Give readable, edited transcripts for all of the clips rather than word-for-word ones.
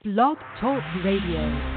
Blog Talk Radio.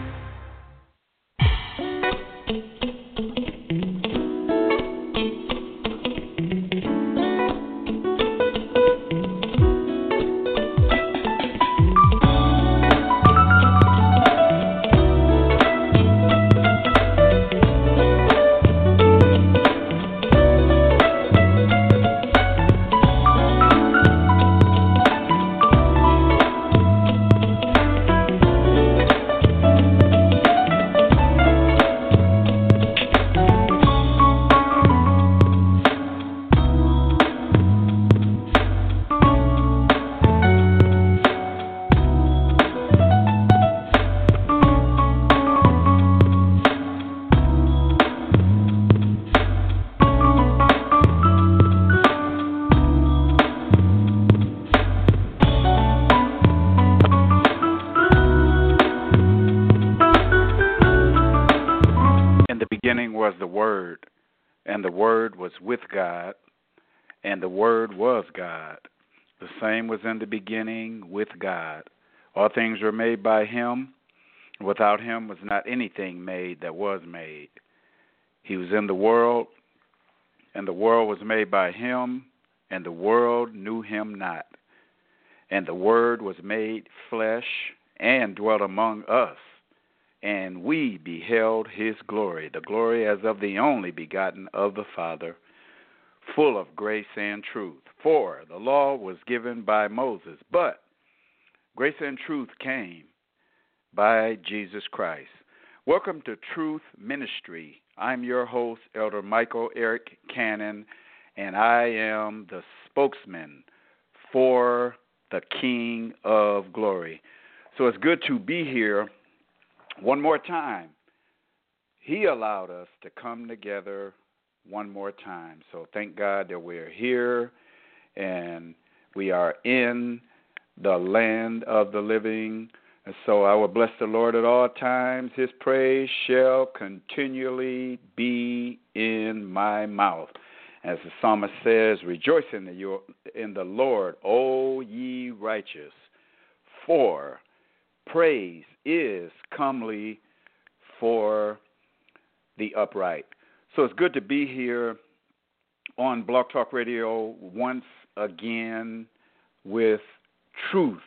With God, and the Word was God. The same was in the beginning with God. All things were made by Him. Without Him was not anything made that was made. He was in the world, and the world was made by Him, and the world knew Him not. And the Word was made flesh and dwelt among us, and we beheld His glory, the glory as of the only begotten of the Father, full of grace and truth. For the law was given by Moses, but grace and truth came by Jesus Christ. Welcome to Truth Ministry. I'm your host, Elder Michael Eric Cannon, and I am the spokesman for the King of Glory. So it's good to be here one more time. He allowed us to come together one more time. So thank God that we're here and we are in the land of the living. And so I will bless the Lord at all times. His praise shall continually be in my mouth. As the psalmist says, rejoice in the Lord, O ye righteous, for praise is comely for the upright. So it's good to be here on Blog Talk Radio once again with Truth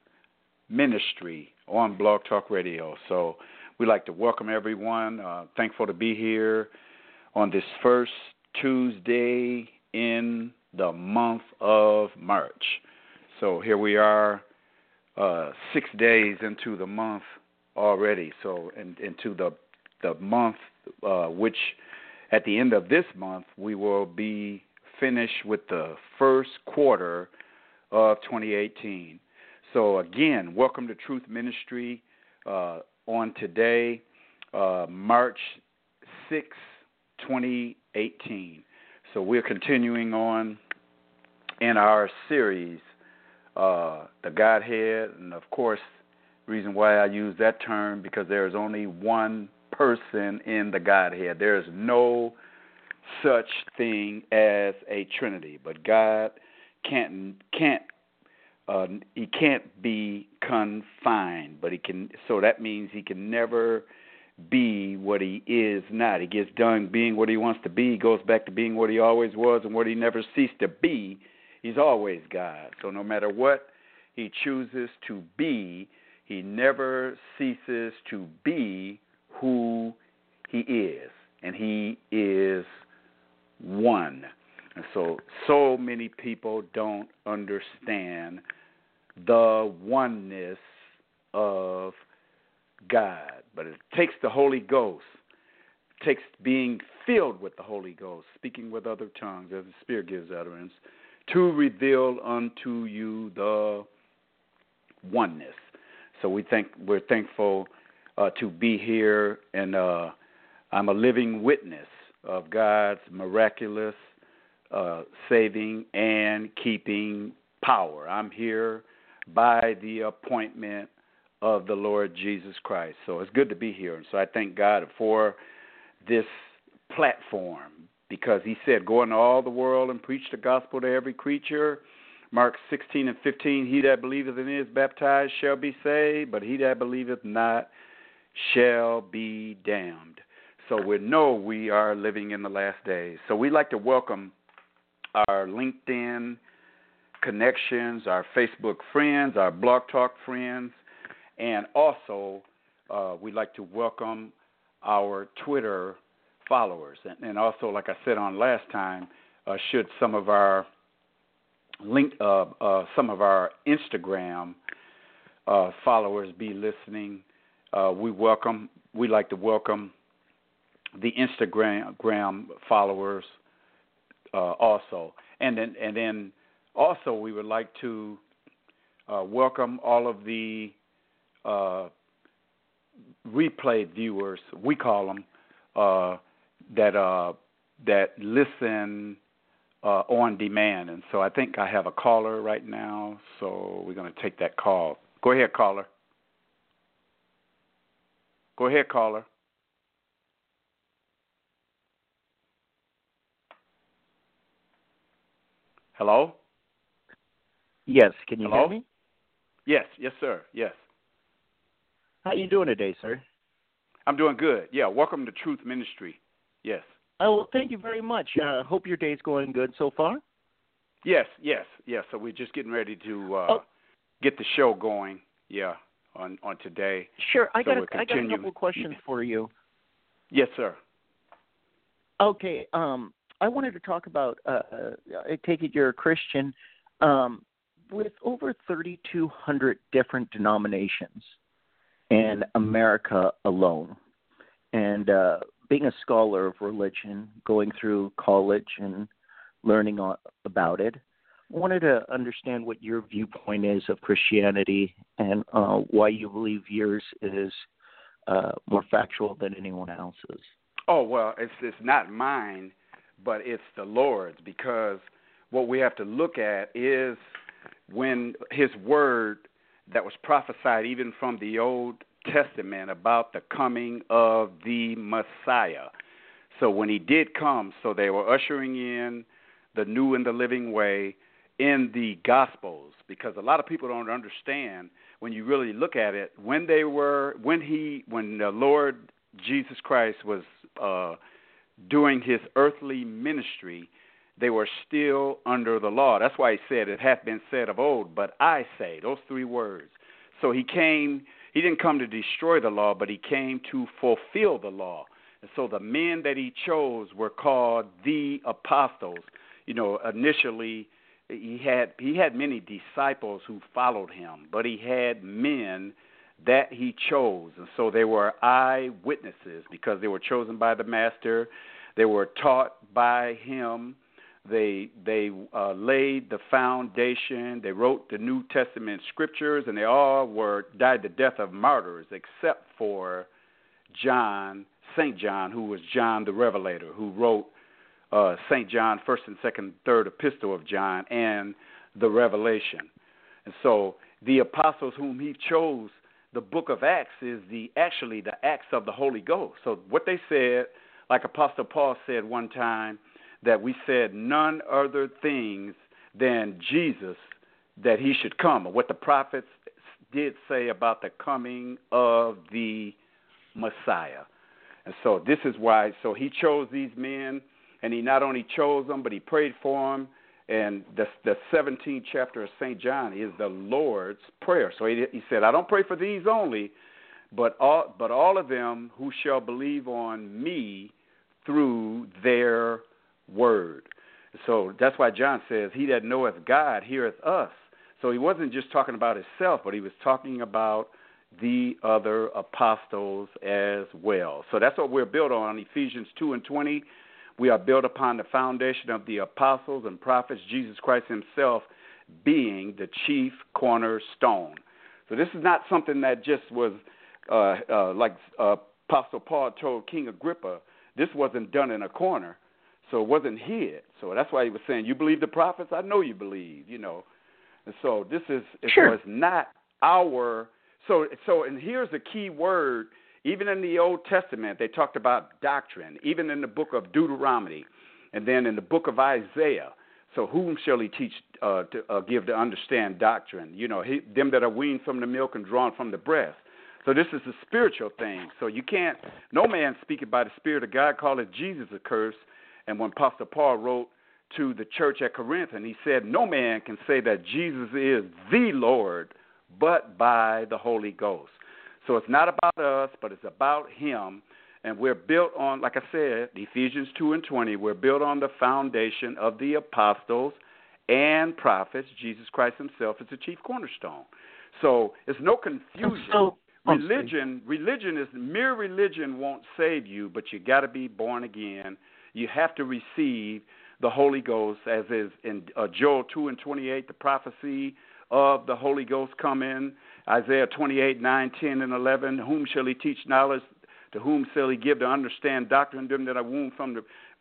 Ministry on Blog Talk Radio. So we'd like to welcome everyone. Thankful to be here on this first Tuesday in the month of March. So here we are, 6 days into the month already. So into the month which at the end of this month, we will be finished with the first quarter of 2018. So, again, welcome to Truth Ministry on today, March 6, 2018. So we're continuing on in our series, The Godhead. And, of course, the reason why I use that term, because there is only one person in the Godhead. There is no such thing as a Trinity, but God can't be confined, but he can. So that means he can never be what he is not. He gets done being what he wants to be. He goes back to being what he always was, and what he never ceased to be. He's always God. So no matter what he chooses to be, he never ceases to be who he is, and he is one. And so many people don't understand the oneness of God. But it takes the Holy Ghost, it takes being filled with the Holy Ghost, speaking with other tongues as the Spirit gives utterance, to reveal unto you the oneness. So we're thankful to be here, and I'm a living witness of God's miraculous saving and keeping power. I'm here by the appointment of the Lord Jesus Christ. So it's good to be here. And so I thank God for this platform, because he said, go into all the world and preach the gospel to every creature. Mark 16:15, he that believeth and is baptized shall be saved, but he that believeth not shall be damned. So we know we are living in the last days. So we'd like to welcome our LinkedIn connections, our Facebook friends, our Blog Talk friends, and also we'd like to welcome our Twitter followers. And also, like I said on last time, should some of our some of our Instagram followers be listening, we'd like to welcome the Instagram followers also, and then also we would like to welcome all of the replay viewers, we call them, that listen on demand. And so I think I have a caller right now, so we're going to take that call. Go ahead, caller. Go ahead, caller. Hello? Yes, can you Hello? hear me? Yes, sir, yes. How you doing today, sir? I'm doing good. Yeah, welcome to Truth Ministry. Yes. Oh, well, thank you very much. Hope your day's going good so far. Yes. So we're just getting ready to get the show going. Yeah, on today. Sure. I got a couple of questions for you. Yes, sir. Okay. I wanted to talk about. I take it you're a Christian, with over 3,200 different denominations in America alone, and being a scholar of religion, going through college and learning about it, I wanted to understand what your viewpoint is of Christianity and why you believe yours is more factual than anyone else's. Oh, well, it's not mine, but it's the Lord's, because what we have to look at is when his word that was prophesied even from the Old Testament about the coming of the Messiah. So when he did come, so they were ushering in the new and the living way in the Gospels, because a lot of people don't understand when you really look at it, when the Lord Jesus Christ was doing his earthly ministry, they were still under the law. That's why he said, it hath been said of old, but I say, those three words. So he didn't come to destroy the law, but he came to fulfill the law. And so the men that he chose were called the apostles. You know, initially he had many disciples who followed him, but he had men that he chose. And so they were eyewitnesses because they were chosen by the master. They were taught by him. They laid the foundation. They wrote the New Testament scriptures, and they all died the death of martyrs, except for St. John, who was John the Revelator, who wrote St. John, 1st and 2nd, 3rd epistle of John, and the Revelation. And so the apostles whom he chose, the book of Acts is actually the Acts of the Holy Ghost. So what they said, like Apostle Paul said one time, that we said none other things than Jesus, that he should come, or what the prophets did say about the coming of the Messiah. And so this is why, so he chose these men, and he not only chose them, but he prayed for them. And the 17th chapter of St. John is the Lord's Prayer. So he said, I don't pray for these only, but all of them who shall believe on me through their word. So that's why John says, he that knoweth God heareth us. So he wasn't just talking about himself, but he was talking about the other apostles as well. So that's what we're built on. Ephesians 2:20, we are built upon the foundation of the apostles and prophets, Jesus Christ himself being the chief cornerstone. So this is not something that just was like Apostle Paul told King Agrippa. This wasn't done in a corner. So it wasn't hid. So that's why he was saying, you believe the prophets? I know you believe, you know. And so this is, Sure. So it's not our, so and here's the key word. Even in the Old Testament, they talked about doctrine, even in the book of Deuteronomy, and then in the book of Isaiah. So whom shall he teach give to understand doctrine? Them that are weaned from the milk and drawn from the breast. So this is a spiritual thing. So you can't, no man speaking by the Spirit of God calleth Jesus accursed. And when Apostle Paul wrote to the church at Corinth, and he said, no man can say that Jesus is the Lord but by the Holy Ghost. So it's not about us, but it's about him. And we're built on, like I said, Ephesians 2:20, we're built on the foundation of the apostles and prophets. Jesus Christ himself is the chief cornerstone. So it's no confusion. Mere religion won't save you, but you got to be born again. You have to receive the Holy Ghost, as is in Joel 2:28, the prophecy of the Holy Ghost coming. Isaiah 28:9, 10, and 11, whom shall he teach knowledge? To whom shall he give to understand doctrine? Them that are weaned from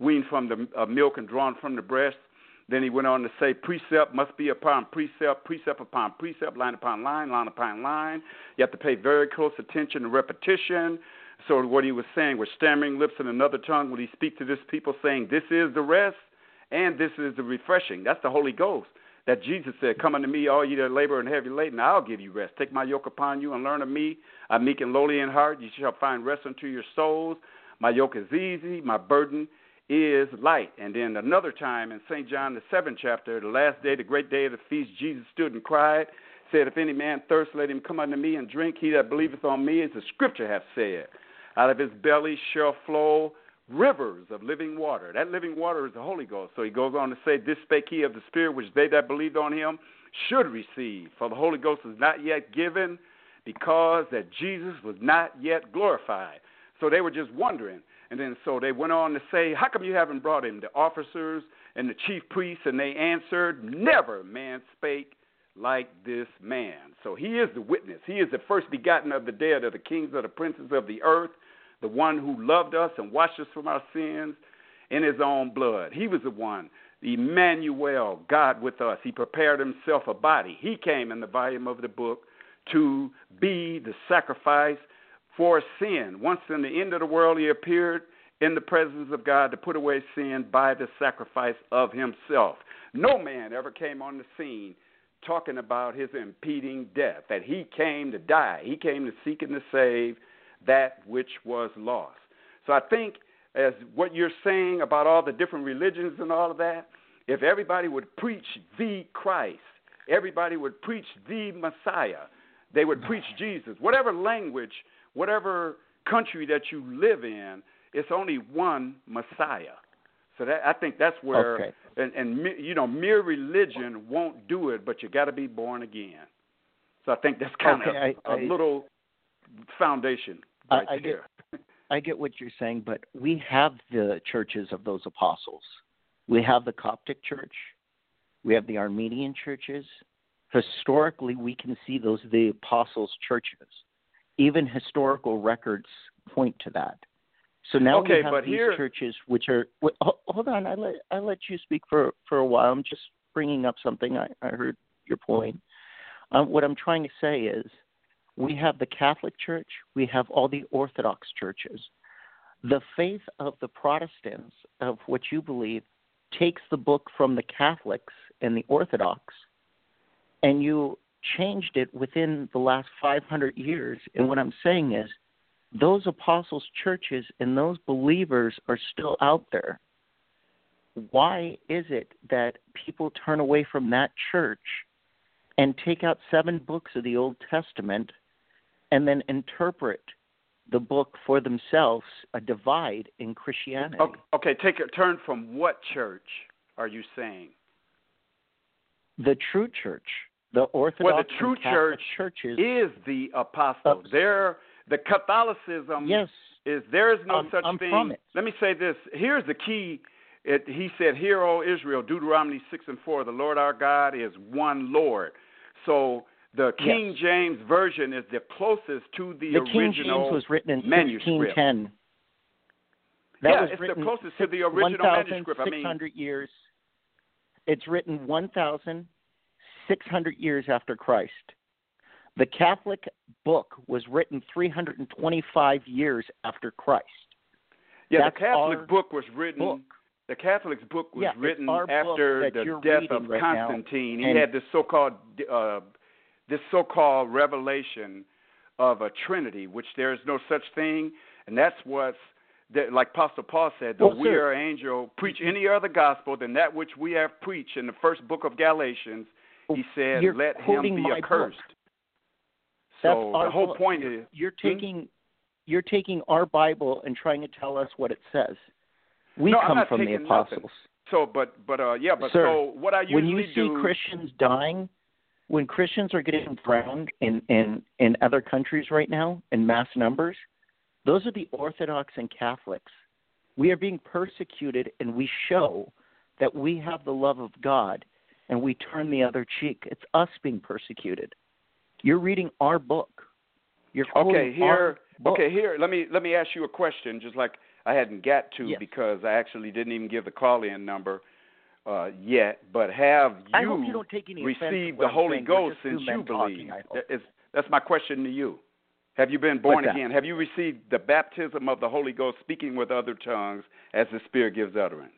the milk and drawn from the breast. Then he went on to say, precept must be upon precept, precept upon precept, line upon line, line upon line. You have to pay very close attention to repetition. So what he was saying with stammering lips and another tongue, when he speak to this people, saying, this is the rest and this is the refreshing. That's the Holy Ghost. That Jesus said, come unto me, all ye that labor and heavy laden, I'll give you rest. Take my yoke upon you and learn of me. I'm meek and lowly in heart. You shall find rest unto your souls. My yoke is easy. My burden is light. And then another time in St. John, the 7th chapter, the last day, the great day of the feast, Jesus stood and cried, said, if any man thirst, let him come unto me and drink. He that believeth on me, as the scripture hath said, out of his belly shall flow rivers of living water. That living water is the Holy Ghost. So he goes on to say, this spake he of the Spirit, which they that believed on him should receive. For the Holy Ghost is not yet given, because that Jesus was not yet glorified. So they were just wondering. And then so they went on to say, how come you haven't brought him? The officers and the chief priests, and they answered, never man spake like this man. So he is the witness. He is the first begotten of the dead, of the kings of the princes of the earth, the one who loved us and washed us from our sins in his own blood. He was the one, Emmanuel, God with us. He prepared himself a body. He came in the volume of the book to be the sacrifice for sin. Once in the end of the world, he appeared in the presence of God to put away sin by the sacrifice of himself. No man ever came on the scene talking about his impeding death, that he came to die. He came to seek and to save that which was lost. So I think, as what you're saying about all the different religions and all of that, if everybody would preach the Christ, everybody would preach the Messiah, they would preach Jesus. Whatever language, whatever country that you live in, it's only one Messiah. So that, I think that's where, okay. and mere religion won't do it, but you got to be born again. So I think that's kind of a little foundation right there. I get what you're saying, but we have the churches of those apostles. We have the Coptic Church. We have the Armenian churches. Historically, we can see those are the apostles' churches. Even historical records point to that. So now we have these churches which are hold on, I let you speak for a while. I'm just bringing up something. I heard your point. What I'm trying to say is we have the Catholic Church, we have all the Orthodox churches. The faith of the Protestants, of what you believe, takes the book from the Catholics and the Orthodox, and you changed it within the last 500 years. And what I'm saying is those apostles' churches and those believers are still out there. Why is it that people turn away from that church and take out 7 books of the Old Testament and then interpret the book for themselves, a divide in Christianity? Okay, take a turn from what church are you saying? The true church. The Orthodox well, the true and Catholic churches is the apostles. The Catholicism is there is no such thing. From it. Let me say this. Here's the key. He said, "Hear, O Israel, Deuteronomy 6:4. The Lord our God is one Lord." So the King James version is the closest to the original King James was written in manuscript. 1610. It's the closest to the original manuscript. 1,600 years. It's written 1,600 years after Christ. The Catholic book was written 325 years after Christ. Yeah, the Catholic book was written The Catholic's book was written our after book that the you're death of reading right Constantine. now, He had this so-called revelation of a Trinity, which there is no such thing, and that's what's like Apostle Paul said, though we are angel, preach any other gospel than that which we have preached in the first book of Galatians, he said, let him be accursed. So the whole point is you're taking our Bible and trying to tell us what it says. We come from the apostles. Nothing. So, but Sir, so what I usually when you see Christians dying, when Christians are getting drowned in other countries right now in mass numbers, those are the Orthodox and Catholics. We are being persecuted, and we show that we have the love of God, and we turn the other cheek. It's us being persecuted. You're reading our book. You're quoting our book. Okay, here. Let me ask you a question, just like I hadn't got to because I actually didn't even give the call-in number yet. But have I hope you don't take any received the Holy Ghost since you believe? That's my question to you. Have you been born again? Have you received the baptism of the Holy Ghost, speaking with other tongues as the Spirit gives utterance?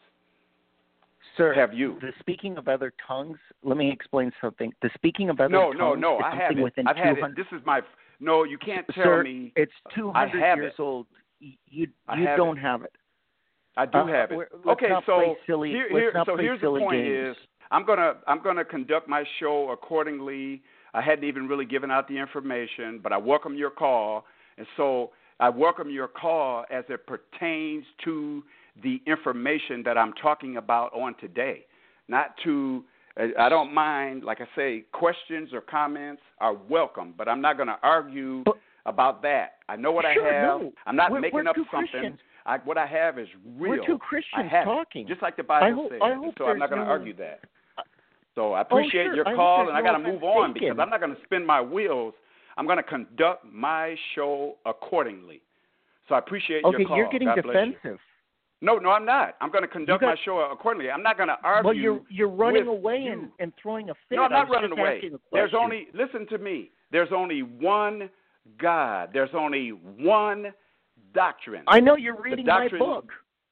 Sir, have you? The speaking of other tongues, let me explain something. The speaking of other tongues No, is I something have within I've 200. had it. This is my – no, you can't tell Sir, me. It's 200 years old. You don't have it. I do have it. Okay, so here's the point games. is I'm gonna conduct my show accordingly. I hadn't even really given out the information, but I welcome your call, and so I welcome your call as it pertains to the information that I'm talking about on today. Not to, I don't mind, like I say, questions or comments are welcome, but I'm not going to argue about that. I know what I have. No. I'm not making up something. Christians. What I have is real. We're two Christians talking. Just like the Bible says. So I'm not going to argue that. So I appreciate your call, and I got to move on because I'm not going to spin my wheels. I'm going to conduct my show accordingly. So I appreciate your call. Okay, you're getting defensive. No, I'm not. I'm going to conduct my show accordingly. I'm not going to argue. Well, you're running away and throwing a fit. No, I'm not running away. Listen to me. There's only one God. There's only one doctrine. I know you're reading my book.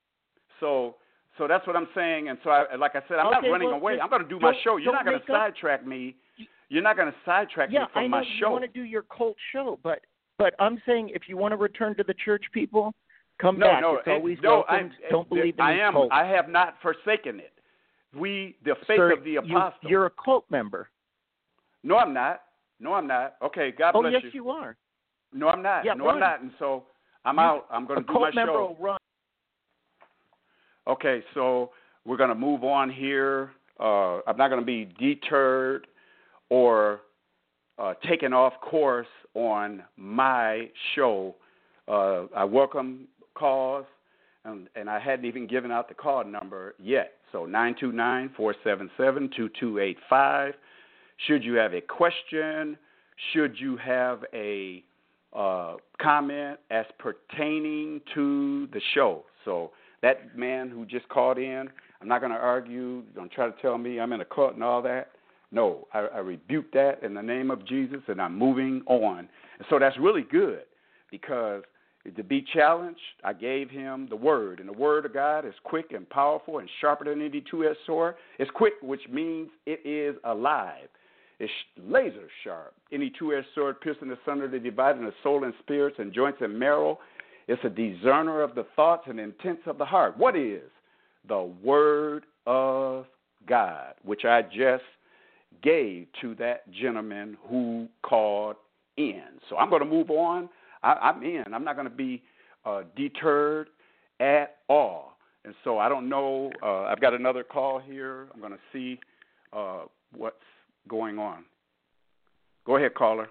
So that's what I'm saying. And so, like I said, I'm not running away. I'm going to do my show. You're not going to sidetrack me. You're not going to sidetrack me from my show. Yeah, I know you want to do your cult show, but I'm saying if you want to return to the church, people, come back. It's always welcome. Don't believe in these cults. I have not forsaken it. The faith of the apostles. You're a cult member. No, I'm not. Okay, God bless you. Oh, yes, you are. No, I'm not. Yeah, I'm not. And so I'm out. I'm going to do my show. A cult member will run. Okay, so we're going to move on here. I'm not going to be deterred or taken off course on my show. I welcome calls, and I hadn't even given out the call number yet. So 929-477-2285. Should you have a question, should you have a comment as pertaining to the show. So that man who just called in, I'm not going to argue. Don't try to tell me I'm in a cult and all that. No, I rebuke that in the name of Jesus, and I'm moving on. And so that's really good because to be challenged, I gave him the word, and the word of God is quick and powerful and sharper than any two-edged sword. It's quick, which means it is alive. It's laser sharp. Any two-edged sword piercing asunder the dividing of soul and spirits and joints and marrow. It's a discerner of the thoughts and intents of the heart. What is? The word of God, which I just gave to that gentleman who called in. So I'm going to move on. I'm in. I'm not going to be deterred at all. And so I don't know. I've got another call here. I'm going to see what's going on. Go ahead, caller.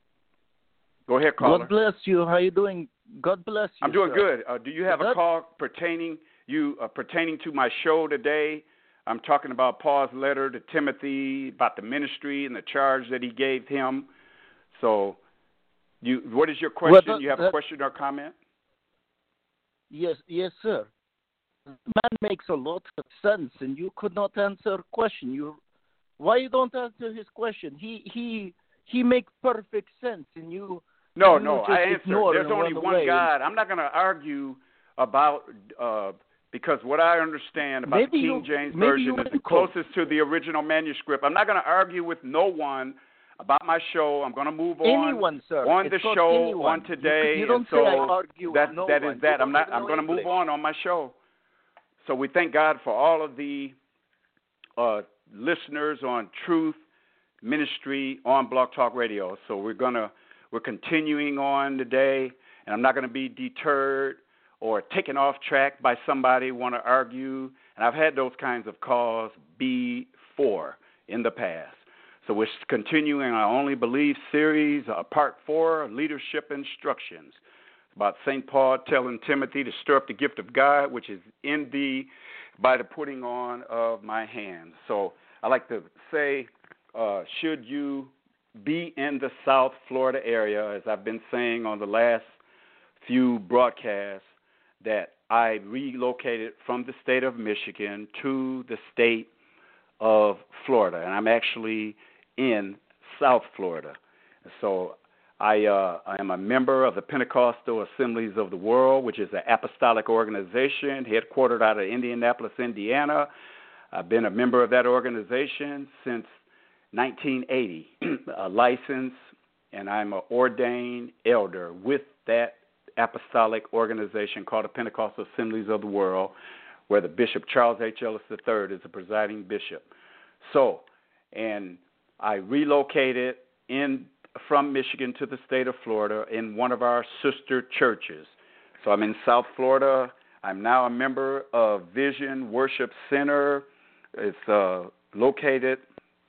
God bless you. How are you doing? God bless you. I'm doing sir. good. Do you have a call pertaining to my show today? I'm talking about Paul's letter to Timothy, about the ministry and the charge that he gave him. So, what is your question? You have a question or comment? Yes, sir. Man makes a lot of sense, and you could not answer a question. Why you don't answer his question? He makes perfect sense, and you. No, I answered. There's only one God. I'm not going to argue about because what I understand about the King James Version is the closest to the original manuscript. I'm not going to argue with no one about my show. I'm going to move on anyone, sir. on the show anyone. on today. You don't say I argue with no that one. is that. I'm going to move on my show. So we thank God for all of the listeners on Truth Ministry on Blog Talk Radio. So we're continuing on today, and I'm not going to be deterred or taken off track by somebody want to argue. And I've had those kinds of calls before in the past. So we're continuing our Only Believe series, part 4, Leadership Instructions, about St. Paul telling Timothy to stir up the gift of God, which is in thee by the putting on of my hands. So I like to say, should you be in the South Florida area, as I've been saying on the last few broadcasts, that I relocated from the state of Michigan to the state of Florida, and I'm actually in South Florida. So I am a member of the Pentecostal Assemblies of the World, which is an apostolic organization headquartered out of Indianapolis, Indiana. I've been a member of that organization since 1980, a license, and I'm an ordained elder with that apostolic organization called the Pentecostal Assemblies of the World, where the Bishop Charles H. Ellis III is the presiding bishop. So, and I relocated from Michigan to the state of Florida in one of our sister churches. So I'm in South Florida. I'm now a member of Vision Worship Center. It's located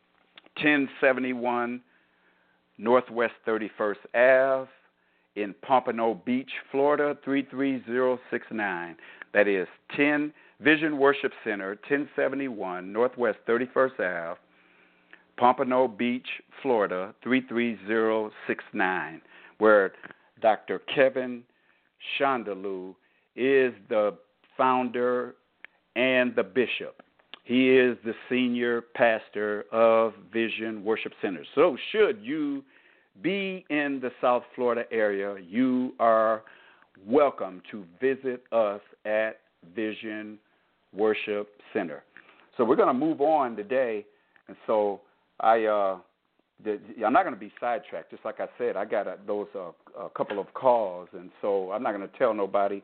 1071 Northwest 31st Ave in Pompano Beach, Florida, 33069. That is Vision Worship Center, 1071 Northwest 31st Ave, Pompano Beach, Florida, 33069, where Dr. Kevin Shondaloo is the founder and the bishop. He is the senior pastor of Vision Worship Center. So should you be in the South Florida area, you are welcome to visit us at Vision Worship Center. So we're going to move on today, and so I'm not going to be sidetracked. Just like I said, I got a couple of calls, and so I'm not going to tell nobody.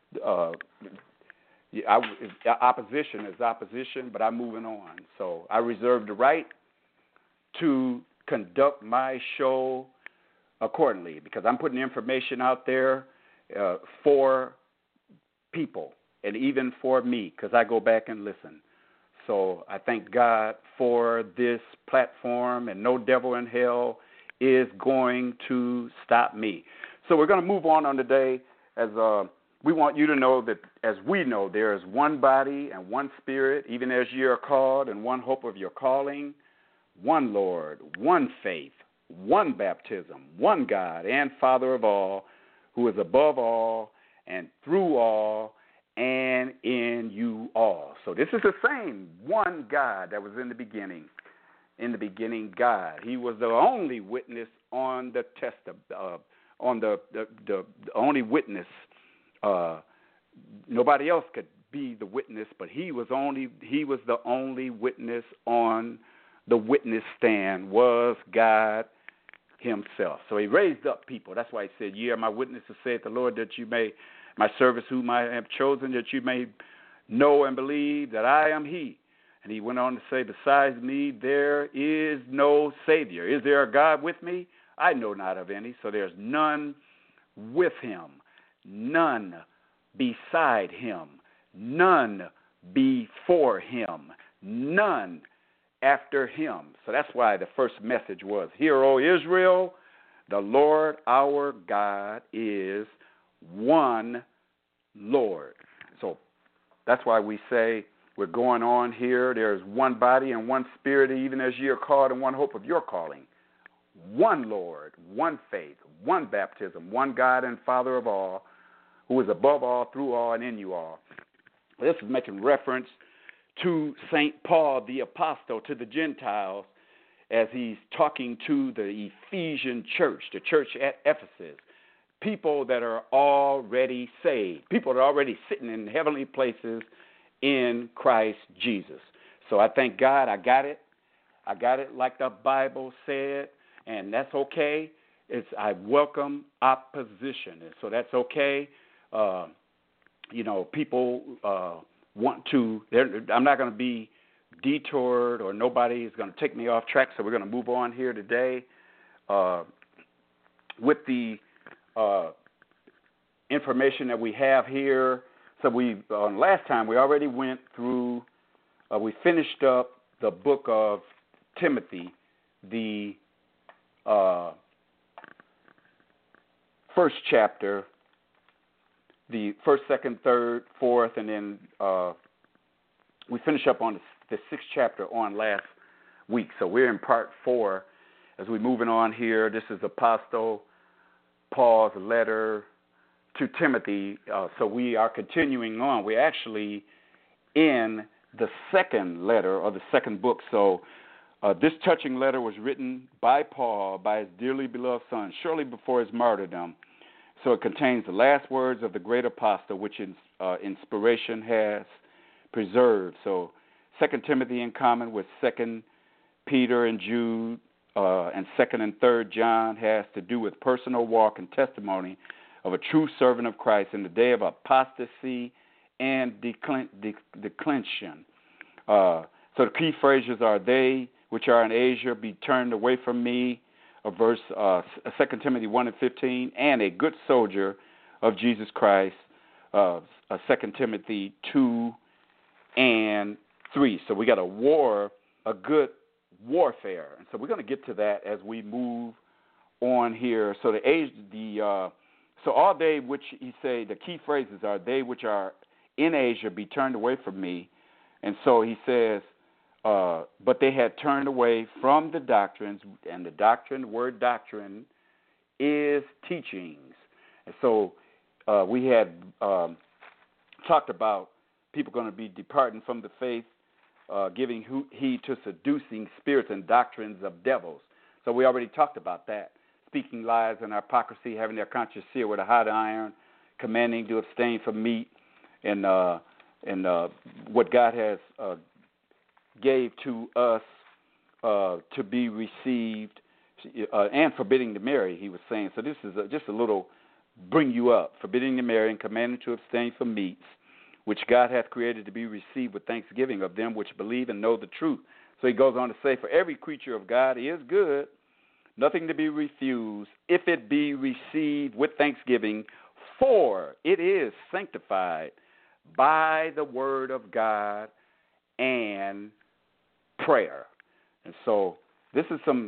Opposition is opposition, but I'm moving on. So I reserve the right to conduct my show accordingly, because I'm putting information out there for people and even for me, because I go back and listen. So I thank God for this platform, and no devil in hell is going to stop me. So we're going to move on today, as we want you to know that, as we know, there is one body and one spirit, even as you are called, and one hope of your calling, one Lord, one faith, one baptism, one God and Father of all, who is above all and through all and in you all. So this is the same one God that was in the beginning. In the beginning, God. He was the only witness on the the only witness. Nobody else could be the witness, but he was the only witness on the witness stand, was God himself. So he raised up people. That's why he said, "Ye are my witnesses, saith the Lord, that you may, my servants whom I have chosen, that you may know and believe that I am he." And he went on to say, "Besides me, there is no Savior. Is there a God with me? I know not of any." So there's none with him, none beside him, none before him, none after him. So that's why the first message was, "Hear, O Israel, the Lord our God is one Lord." So that's why we say we're going on here. There's one body and one spirit, even as ye are called, and one hope of your calling. One Lord, one faith, one baptism, one God and Father of all, who is above all, through all, and in you all. This is making reference to St. Paul the Apostle to the Gentiles, as he's talking to the Ephesian church, the church at Ephesus, people that are already saved, people that are already sitting in heavenly places in Christ Jesus. So I thank God I got it. I got it like the Bible said, and that's okay. I welcome opposition, and so that's okay. People want to. I'm not going to be detoured, or nobody is going to take me off track. So we're going to move on here today with the information that we have here. So last time we already went through. We finished up the book of Timothy, the first chapter, the first, second, third, fourth, and then we finish up on the sixth chapter on last week. So we're in part 4 as we're moving on here. This is Apostle Paul's letter to Timothy. So we are continuing on. We're actually in the second letter or the second book. So this touching letter was written by Paul, by his dearly beloved son, shortly before his martyrdom. So it contains the last words of the great apostle, which inspiration has preserved. So 2 Timothy, in common with 2 Peter and Jude, and 2 and 3 John, has to do with personal walk and testimony of a true servant of Christ in the day of apostasy and declension. So the key phrases are, they which are in Asia be turned away from me, verse 2 Timothy 1:15, and a good soldier of Jesus Christ, 2 Timothy 2:3. So we got a good warfare, and so we're going to get to that as we move on here. So so all they which he say, the key phrases are, they which are in Asia be turned away from me, and so he says, but they had turned away from the doctrines, and the word doctrine is teachings. And so we had talked about people going to be departing from the faith, giving heed to seducing spirits and doctrines of devils. So we already talked about that. Speaking lies and hypocrisy, having their conscience seared with a hot iron, commanding to abstain from meat, and what God has gave to us to be received, and forbidding to marry, he was saying. So this is just a little bring you up, forbidding to marry and commanding to abstain from meats, which God hath created to be received with thanksgiving of them which believe and know the truth. So he goes on to say, for every creature of God is good, nothing to be refused, if it be received with thanksgiving, for it is sanctified by the word of God and prayer. And so this is some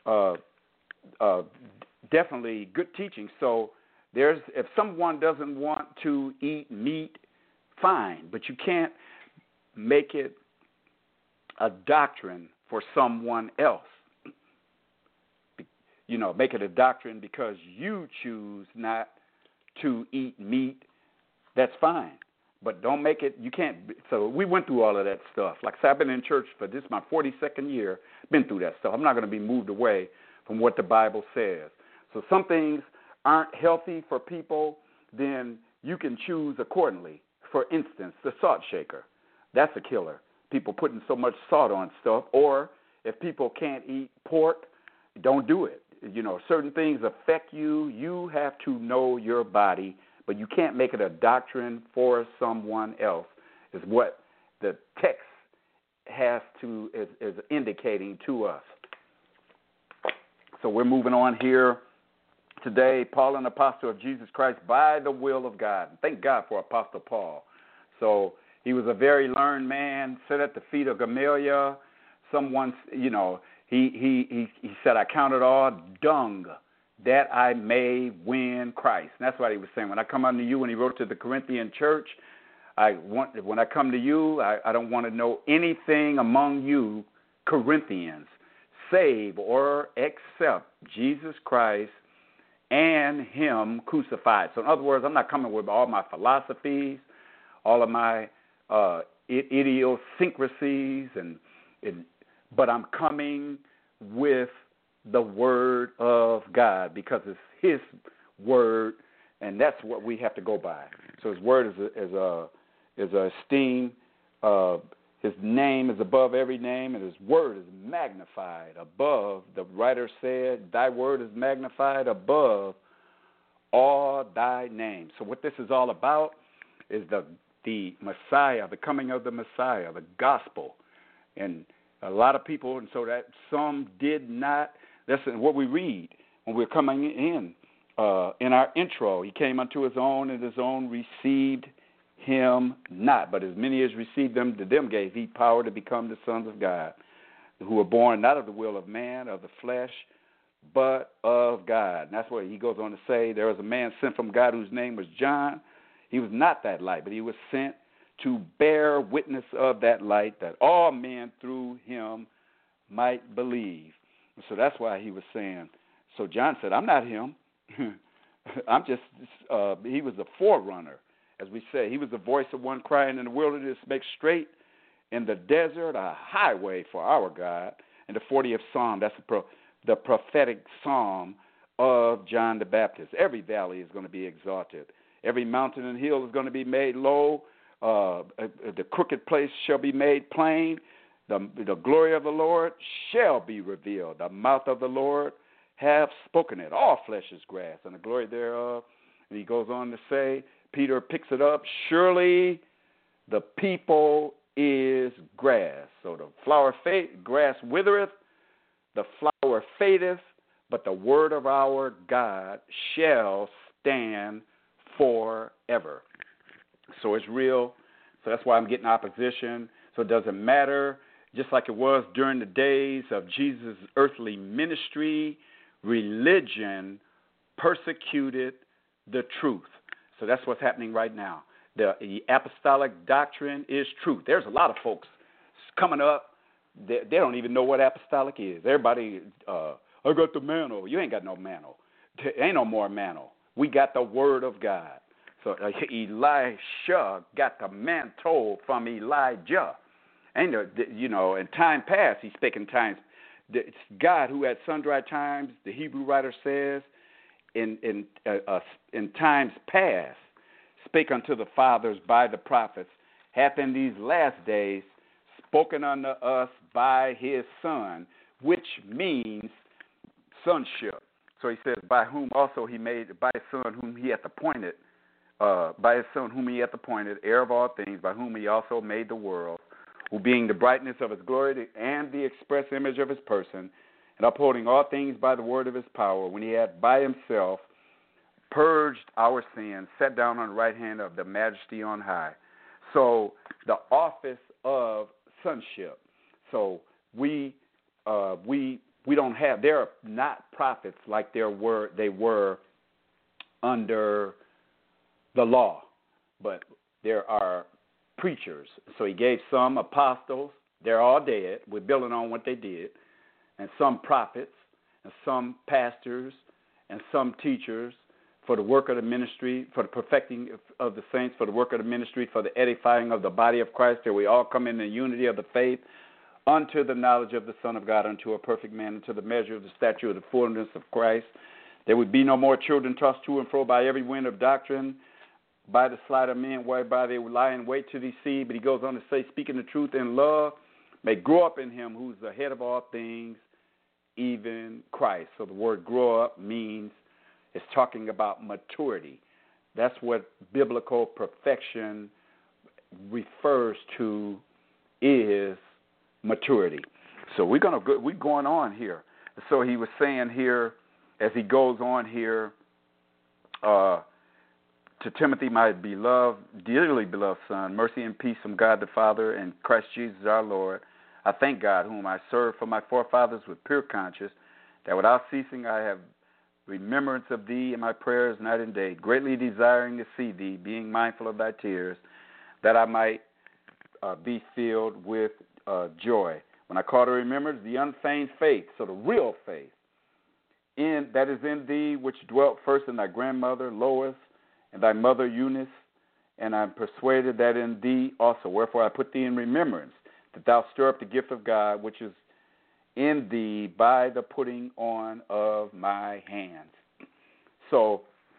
definitely good teaching. So if someone doesn't want to eat meat, fine, but you can't make it a doctrine for someone else. Make it a doctrine because you choose not to eat meat. That's fine. But don't make it, you can't. So we went through all of that stuff. Like I said, I've been in church for this, my 42nd year, been through that stuff. I'm not going to be moved away from what the Bible says. So some things aren't healthy for people, then you can choose accordingly. For instance, the salt shaker. That's a killer. People putting so much salt on stuff. Or if people can't eat pork, don't do it. Certain things affect you. You have to know your body, but you can't make it a doctrine for someone else, is what the text is indicating to us. So we're moving on here today. Paul, an apostle of Jesus Christ by the will of God. Thank God for Apostle Paul. So he was a very learned man, sat at the feet of Gamaliel. Someone, he said, I count it all dung that I may win Christ. And that's what he was saying. When I come unto you, when he wrote to the Corinthian church, when I come to you, I don't want to know anything among you, Corinthians, save or except Jesus Christ and him crucified. So in other words, I'm not coming with all my philosophies, all of my idiosyncrasies, but I'm coming with the word of God, because it's his word, and that's what we have to go by. So his word is a esteem. His name is above every name, and his word is magnified above. The writer said, thy word is magnified above all thy name. So what this is all about is the Messiah, the coming of the Messiah, the gospel. And a lot of people, and so that some did not, that's what we read when we're coming in our intro. He came unto his own, and his own received him not. But as many as received them, to them gave he power to become the sons of God, who were born not of the will of man, of the flesh, but of God. And that's what he goes on to say. There was a man sent from God whose name was John. He was not that light, but he was sent to bear witness of that light, that all men through him might believe. So that's why he was saying, so John said, I'm not him. I'm just, he was a forerunner. As we say, he was the voice of one crying in the wilderness, make straight in the desert a highway for our God. And the 40th Psalm, that's the prophetic psalm of John the Baptist. Every valley is going to be exalted. Every mountain and hill is going to be made low. The crooked place shall be made plain. The glory of the Lord shall be revealed. The mouth of the Lord hath spoken it. All flesh is grass, and the glory thereof. And he goes on to say, Peter picks it up, surely the people is grass. So the grass withereth, the flower fadeth, but the word of our God shall stand forever. So it's real. So that's why I'm getting opposition. So it doesn't matter. Just like it was during the days of Jesus' earthly ministry, religion persecuted the truth. So that's what's happening right now. The apostolic doctrine is truth. There's a lot of folks coming up. They don't even know what apostolic is. Everybody, I got the mantle. You ain't got no mantle. There ain't no more mantle. We got the word of God. So Elisha got the mantle from Elijah. And, in time past, he spake in times. It's God who at sundry times, the Hebrew writer says, in times past, spake unto the fathers by the prophets, hath in these last days spoken unto us by his Son, which means sonship. So he says, by whom also he made, by his Son whom he hath appointed, heir of all things, by whom he also made the world, who being the brightness of his glory and the express image of his person, and upholding all things by the word of his power, when he had by himself purged our sins, sat down on the right hand of the majesty on high. So the office of sonship. So we don't have, there are not prophets like they were under the law, but there are preachers. So he gave some apostles. They're all dead. We're building on what they did. And some prophets, and some pastors, and some teachers for the work of the ministry, for the perfecting of the saints, for the work of the ministry, for the edifying of the body of Christ, till we all come in the unity of the faith, unto the knowledge of the Son of God, unto a perfect man, unto the measure of the stature of the fullness of Christ. There would be no more children tossed to and fro by every wind of doctrine, by the sleight of men, whereby they would lie in wait to deceive. But he goes on to say, speaking the truth in love, may grow up in him who's the head of all things, even Christ. So the word grow up means it's talking about maturity. That's what biblical perfection refers to, is maturity. So we're going on here. So he was saying here, as he goes on here, to Timothy, my beloved, dearly beloved son, mercy and peace from God the Father and Christ Jesus our Lord. I thank God, whom I serve for my forefathers with pure conscience, that without ceasing I have remembrance of thee in my prayers night and day, greatly desiring to see thee, being mindful of thy tears, that I might be filled with joy. When I call to remembrance the unfeigned faith, so the real faith, that is in thee, which dwelt first in thy grandmother Lois and thy mother Eunice, and I am persuaded that in thee also. Wherefore I put thee in remembrance, that thou stir up the gift of God, which is in thee by the putting on of my hands. So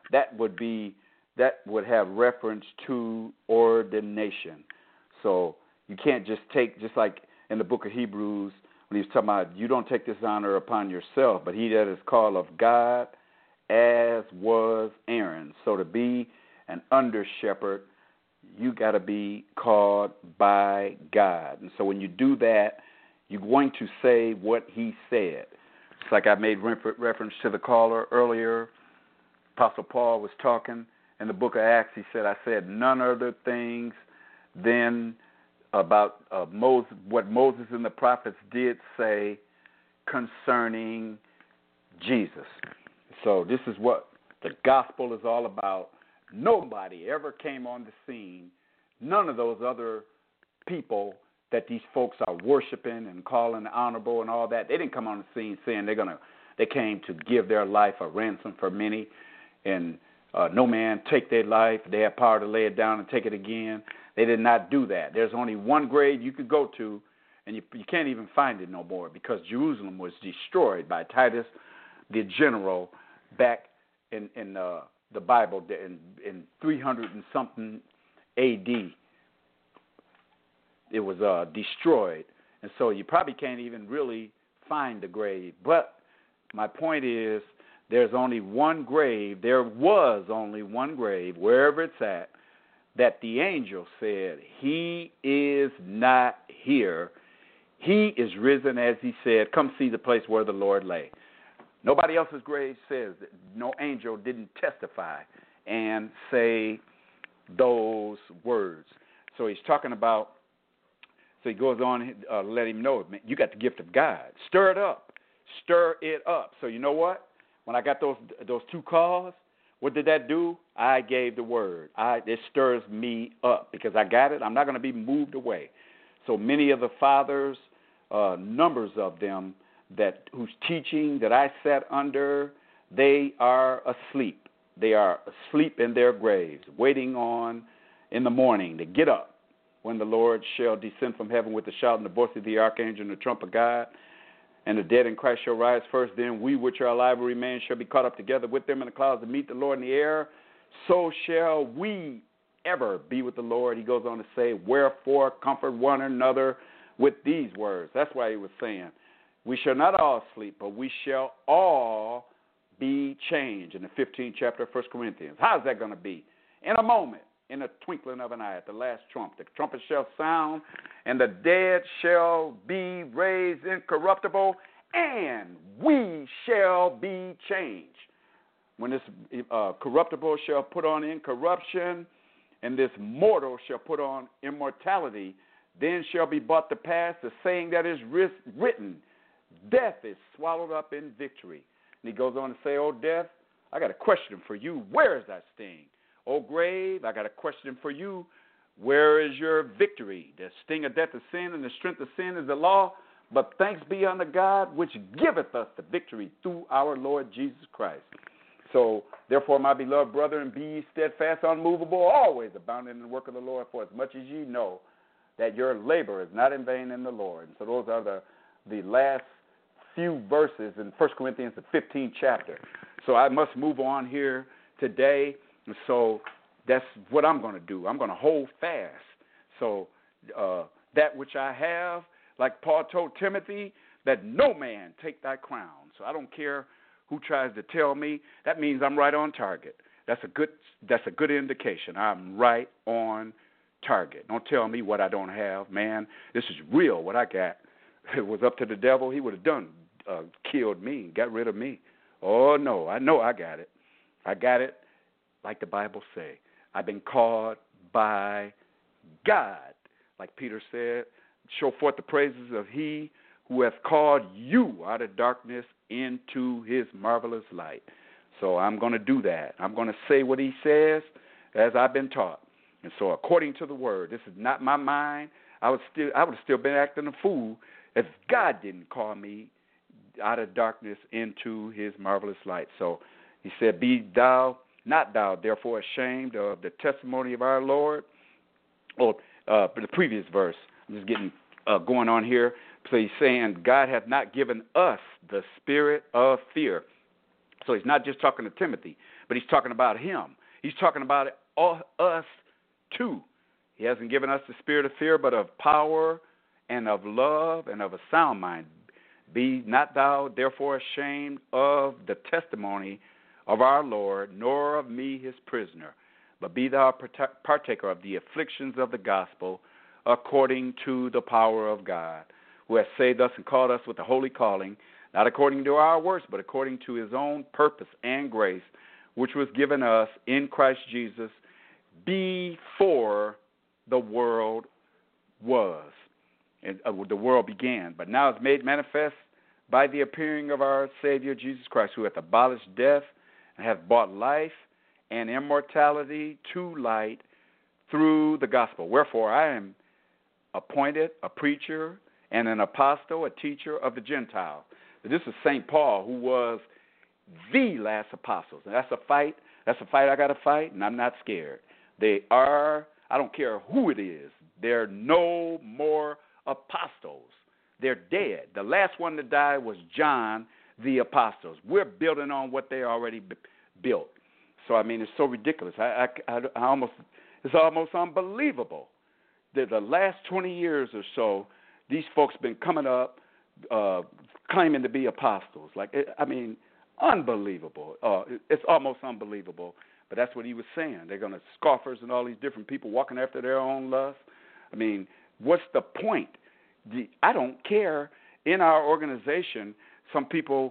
that would have reference to ordination. So you can't just take, just like in the book of Hebrews, when he's talking about you don't take this honor upon yourself, but he that is called of God, as was Aaron. So to be an under shepherd, you got to be called by God. And so when you do that, you're going to say what he said. It's like I made reference to the caller earlier. Apostle Paul was talking in the book of Acts. He said, I said none other things than about Moses, what Moses and the prophets did say concerning Jesus. So this is what the gospel is all about. Nobody ever came on the scene. None of those other people that these folks are worshiping and calling honorable and all that, they didn't come on the scene saying they came to give their life a ransom for many, and no man take their life. They have power to lay it down and take it again. They did not do that. There's only one grave you could go to, and you can't even find it no more because Jerusalem was destroyed by Titus the general back in the Bible in 300 and something A.D. It was destroyed, and so you probably can't even really find the grave. But my point is, there's only one grave. There was only one grave, wherever it's at, that the angel said, he is not here. He is risen, as he said. Come see the place where the Lord lay. Nobody else's grave says that. No angel didn't testify and say those words. So he's talking about, so he goes on, let him know, man, you got the gift of God. Stir it up. Stir it up. So you know what? When I got those two calls, what did that do? I gave the word. It stirs me up because I got it. I'm not going to be moved away. So many of the fathers, numbers of them, whose teaching that I sat under, they are asleep. They are asleep in their graves, waiting on in the morning to get up when the Lord shall descend from heaven with the shout and the voice of the archangel and the trump of God. And the dead in Christ shall rise first. Then we which are alive and remain shall be caught up together with them in the clouds to meet the Lord in the air. So shall we ever be with the Lord. He goes on to say, wherefore comfort one another with these words. That's why he was saying, we shall not all sleep, but we shall all be changed in the 15th chapter of 1 Corinthians. How's that going to be? In a moment, in a twinkling of an eye, at the last trump. The trumpet shall sound, and the dead shall be raised incorruptible, and we shall be changed. When this corruptible shall put on incorruption, and this mortal shall put on immortality, then shall be brought to pass the saying that is written, death is swallowed up in victory. And he goes on to say, oh, death, I got a question for you. Where is that sting? Oh, grave, I got a question for you. Where is your victory? The sting of death is sin, and the strength of sin is the law. But thanks be unto God, which giveth us the victory through our Lord Jesus Christ. So, therefore, my beloved brethren, be ye steadfast, unmovable, always abounding in the work of the Lord, for as much as ye know that your labor is not in vain in the Lord. And so those are the last few verses in 1 Corinthians, the 15th chapter. So I must move on here today. And so that's what I'm going to do. I'm going to hold fast. So that which I have, like Paul told Timothy, that no man take thy crown. So I don't care who tries to tell me. That means I'm right on target. That's a good indication. I'm right on target. Don't tell me what I don't have, man. This is real. What I got. If it was up to the devil, he would have killed me and got rid of me. Oh no, I know I got it. I got it. Like the Bible say, I've been called by God. Like Peter said, show forth the praises of he who hath called you out of darkness into his marvelous light. So I'm going to do that. I'm going to say what he says as I've been taught. And so according to the word, this is not my mind. I would have still been acting a fool if God didn't call me out of darkness into his marvelous light. So he said, be thou not thou, therefore, ashamed of the testimony of our Lord. But the previous verse, I'm just getting going on here. So he's saying, God hath not given us the spirit of fear. So he's not just talking to Timothy, but he's talking about him. He's talking about us too. He hasn't given us the spirit of fear, but of power and of love and of a sound mind. Be not thou therefore ashamed of the testimony of our Lord, nor of me his prisoner, but be thou partaker of the afflictions of the gospel according to the power of God, who has saved us and called us with a holy calling, not according to our works, but according to his own purpose and grace, which was given us in Christ Jesus before the world was, and the world began. But now it's made manifest by the appearing of our Savior Jesus Christ, who hath abolished death and hath brought life and immortality to light through the gospel. Wherefore I am appointed a preacher and an apostle, a teacher of the Gentiles. This is St. Paul, who was the last apostle. That's a fight. That's a fight I got to fight, and I'm not scared. They are, I don't care who it is, there are no more apostles. They're dead. The last one to die was John the Apostle. We're building on what they already built. So, I mean, it's so ridiculous. It's almost unbelievable that the last 20 years or so, these folks been coming up claiming to be apostles. Unbelievable. It's almost unbelievable. But that's what he was saying. They're going to scoffers and all these different people walking after their own lust. I mean, what's the point? I don't care. In our organization, some people,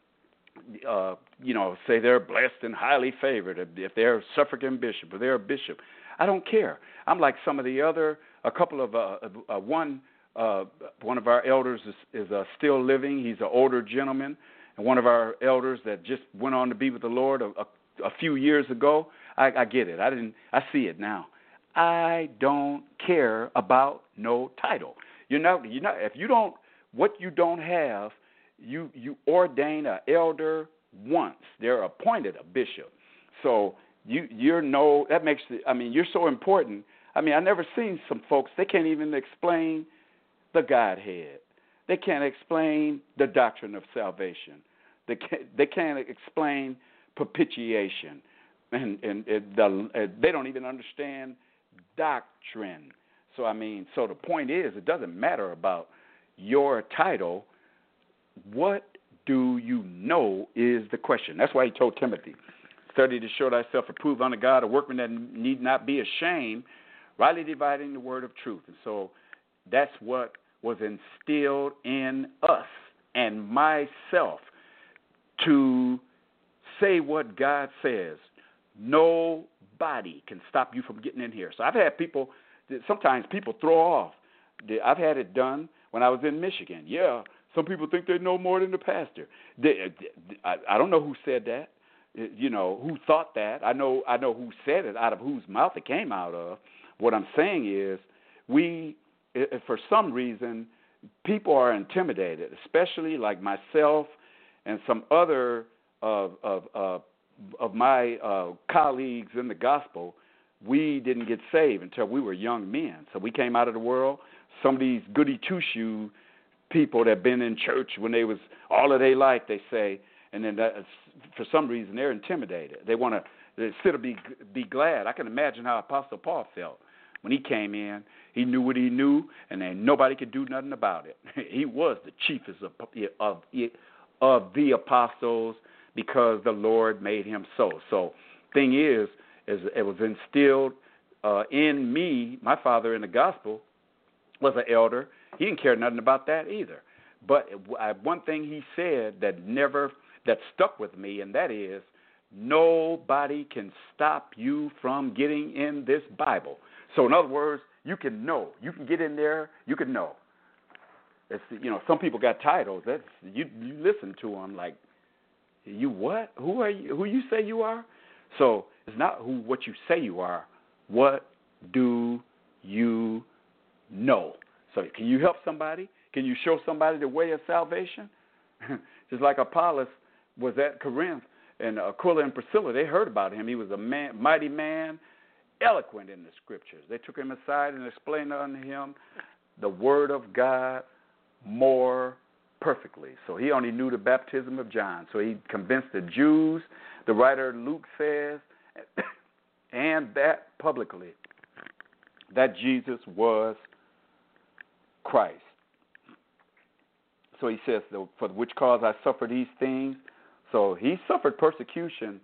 say they're blessed and highly favored. If they're a suffragan bishop or they're a bishop, I don't care. I'm like some of the other. One of our elders is still living. He's an older gentleman, and one of our elders that just went on to be with the Lord a few years ago. I get it. I see it now. I don't care about no title. If you don't, what you don't have, you ordain an elder once. They're appointed a bishop. So that makes it, you're so important. I never seen some folks, they can't even explain the Godhead. They can't explain the doctrine of salvation. They can't explain propitiation. And they don't even understand doctrine. So, so the point is, it doesn't matter about your title. What do you know is the question. That's why he told Timothy, study to show thyself approved unto God, a workman that need not be ashamed, rightly dividing the word of truth. And so that's what was instilled in us and myself to say what God says. Nobody can stop you from getting in here. So I've had people, sometimes people throw off. I've had it done when I was in Michigan. Yeah, some people think they know more than the pastor. I don't know who said that, who thought that. I know who said it, out of whose mouth it came out of. What I'm saying is for some reason, people are intimidated, especially like myself and some other of my colleagues in the gospel. We didn't get saved until we were young men. So we came out of the world. Some of these goody two-shoe people that have been in church when they was all of their life, they say, and then for some reason they're intimidated. They want to, instead of be glad. I can imagine how Apostle Paul felt when he came in. He knew what he knew, and then nobody could do nothing about it. He was the chiefest of the apostles because the Lord made him so. So thing is it was instilled in me. My father in the gospel was an elder. He didn't care nothing about that either. But one thing he said that stuck with me, and that is, nobody can stop you from getting in this Bible. So in other words, you can know. You can get in there. You can know. Some people got titles. You listen to them like, you what? Who are you? Who you say you are? So it's not what you say you are. What do you know? So can you help somebody? Can you show somebody the way of salvation? Just like Apollos was at Corinth, and Aquila and Priscilla, they heard about him. He was a man, mighty man, eloquent in the scriptures. They took him aside and explained unto him the word of God more perfectly. So he only knew the baptism of John. So he convinced the Jews, the writer Luke says, and that publicly, that Jesus was Christ. So he says, for which cause I suffer these things. So he suffered persecution.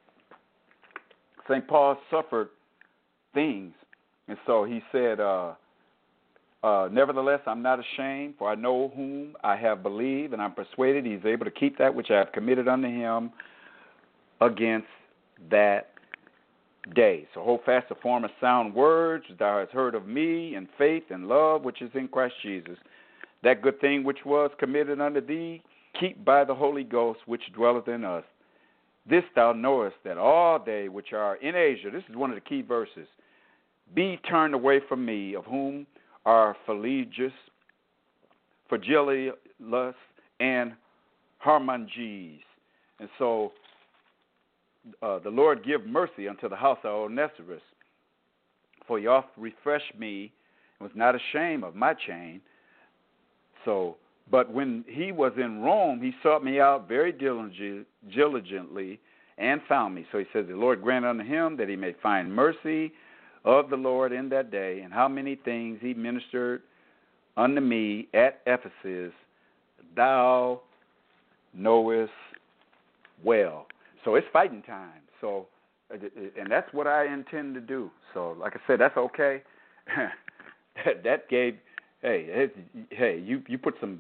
St. Paul suffered things. And so he said, nevertheless, I'm not ashamed, for I know whom I have believed, and I'm persuaded he is able to keep that which I have committed unto him against that day. So hold fast the form of sound words which thou hast heard of me, in faith and love which is in Christ Jesus. That good thing which was committed unto thee, keep by the Holy Ghost which dwelleth in us. This thou knowest, that all they which are in Asia, this is one of the key verses, be turned away from me, of whom are Philologus, Phygellus, and Hermogenes. And so the Lord give mercy unto the house of Onesimus, for he oft refreshed me, and was not ashamed of my chain. So, but when he was in Rome, he sought me out very diligently and found me. So he says, the Lord grant unto him that he may find mercy of the Lord in that day, and how many things he ministered unto me at Ephesus, thou knowest well. So it's fighting time. So, and that's what I intend to do. So, like I said, that's okay. that gave, hey, you put some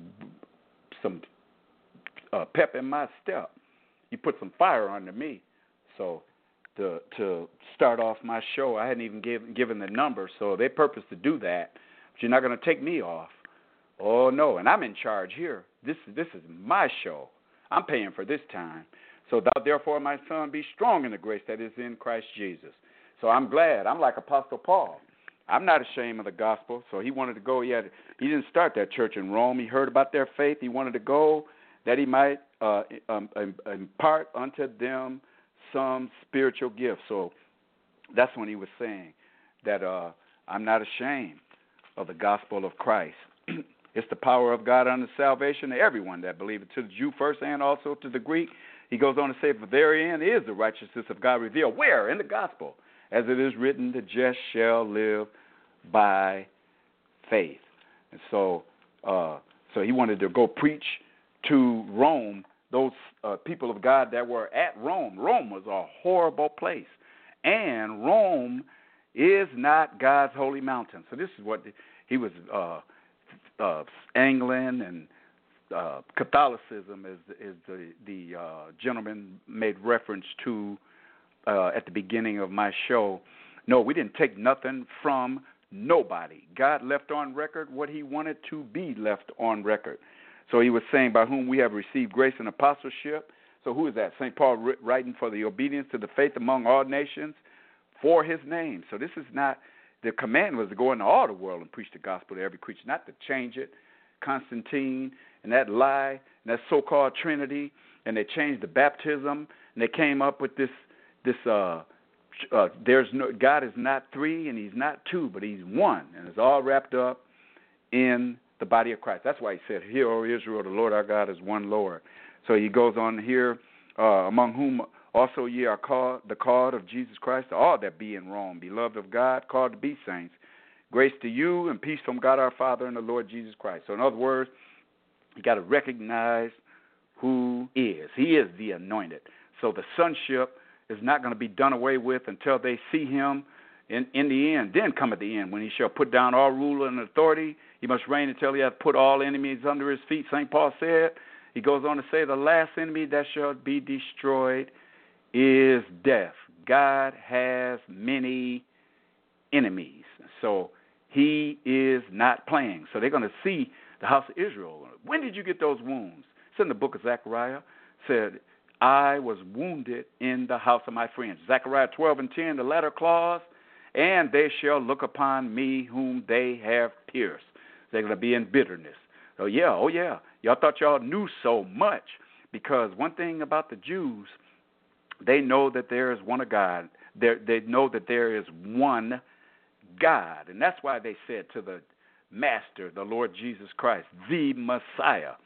pep in my step. You put some fire under me. So, to start off my show, I hadn't even given the number. So they purpose to do that. But you're not going to take me off. Oh no, and I'm in charge here. This is my show. I'm paying for this time. So thou therefore, my son, be strong in the grace that is in Christ Jesus. So I'm glad. I'm like Apostle Paul. I'm not ashamed of the gospel. So he wanted to go. He didn't start that church in Rome. He heard about their faith. He wanted to go that he might impart unto them some spiritual gift. So that's when he was saying that I'm not ashamed of the gospel of Christ. It's the power of God unto salvation to everyone that believeth, to the Jew first and also to the Greek. He goes on to say, for therein is the righteousness of God revealed. Where? In the gospel. As it is written, the just shall live by faith. And so he wanted to go preach to Rome, those people of God that were at Rome. Rome was a horrible place. And Rome is not God's holy mountain. So this is what he was, England and Catholicism is the gentleman made reference to at the beginning of my show. No, we didn't take nothing from nobody. God left on record what he wanted to be left on record. So he was saying, by whom we have received grace and apostleship. So who is that? St. Paul writing for the obedience to the faith among all nations for his name. So this is not, the command was to go into all the world and preach the gospel to every creature, not to change it. Constantine and that lie and that so-called Trinity, and they changed the baptism, and they came up with this there's no, God is not three and he's not two, but he's one, and it's all wrapped up in the body of Christ. That's why he said, hear, O Israel, the Lord our God is one Lord. So he goes on here, among whom also ye are called, the called of Jesus Christ, all that be in Rome, beloved of God, called to be saints. Grace to you and peace from God our Father and the Lord Jesus Christ. So in other words, you got to recognize who is. He is the anointed. So the sonship is not going to be done away with until they see him in the end. Then come at the end, when he shall put down all rule and authority. He must reign until he hath put all enemies under his feet. St. Paul said, he goes on to say, the last enemy that shall be destroyed is death. God has many enemies. So he is not playing. So they're going to see the house of Israel. When did you get those wounds? It's in the book of Zechariah. It said, I was wounded in the house of my friends. Zechariah 12:10, the latter clause, and they shall look upon me whom they have pierced. They're going to be in bitterness. Oh yeah. Y'all thought y'all knew so much, because one thing about the Jews, they know that there is one God. They know that there is one God. And that's why they said to the Master, the Lord Jesus Christ, the Messiah,